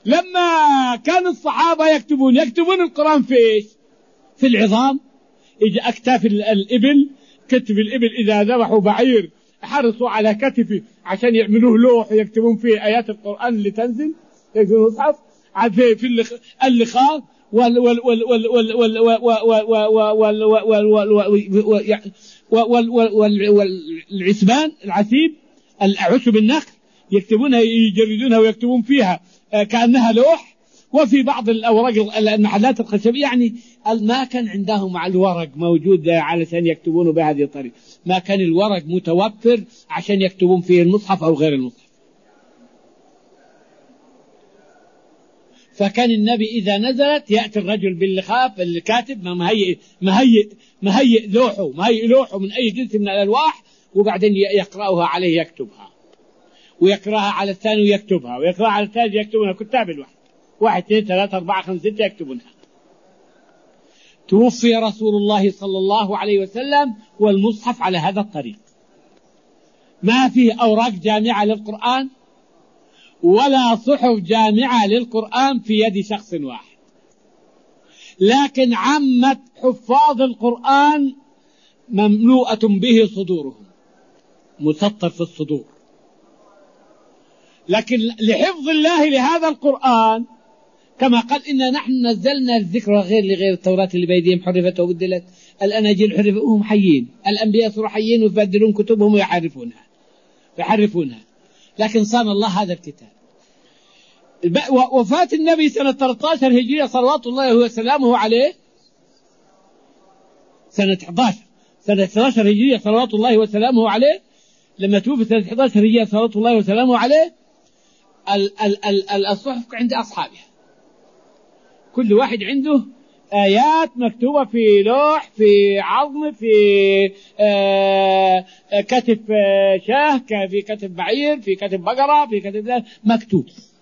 لما كان الصحابة يكتبون القرآن في إيش؟ في العظام. إجا أكتاف الإبل، كتف الإبل إذا ذبحوا بعير حرصوا على كتفه عشان يعملوه لوح يكتبون فيه آيات القرآن اللي تنزل، يكتبون المصحف في اللخاء والعسبان العسيب العشب النخل يكتبونها يجردونها ويكتبون فيها كأنها لوح. وفي بعض الأوراق المحلات الخشبية يعني ما كان عندهم مع الورق موجود علشان يكتبونه بهذه الطريقة، ما كان الورق متوفر عشان يكتبون فيه المصحف أو غير المصحف. فكان النبي إذا نزلت يأتي الرجل باللخاف الكاتب مهيئ لوحه من أي جنس من الألواح، وبعدين يقرأها عليه يكتبها، ويقرأها على الثاني ويكتبها، ويقرأها على الثالث يكتبونها كتاب الواحد، 1 2 3 4 5 6 يكتبونها. توفي رسول الله صلى الله عليه وسلم والمصحف على هذا الطريق، ما فيه أوراق جامعة للقرآن ولا صحف جامعة للقرآن في يد شخص واحد، لكن عامة حفاظ القرآن مملوءة به صدورهم، مسطر في الصدور. لكن لحفظ الله لهذا القرآن كما قال إنا نحن نزلنا الذكر غير التوراة اللي بيديهم حرفت وبدلت، الأناجيل حرفت وهم حيين، الأنبياء صاروا حيين ويبدلون كتبهم ويحرفونها. لكن صان الله هذا الكتاب. وفاة النبي سنة 13 هجرية صلوات الله وسلامه عليه، سنة 11 هجرية صلوات الله وسلامه عليه، لما توفي سنة 11 هجرية صلوات الله وسلامه عليه، الصحف عند أصحابه كل واحد عنده آيات مكتوبة في لوح، في عظم، في كتف شاه، في كتف بعير، في كتف بقرة، في كتف مكتوب.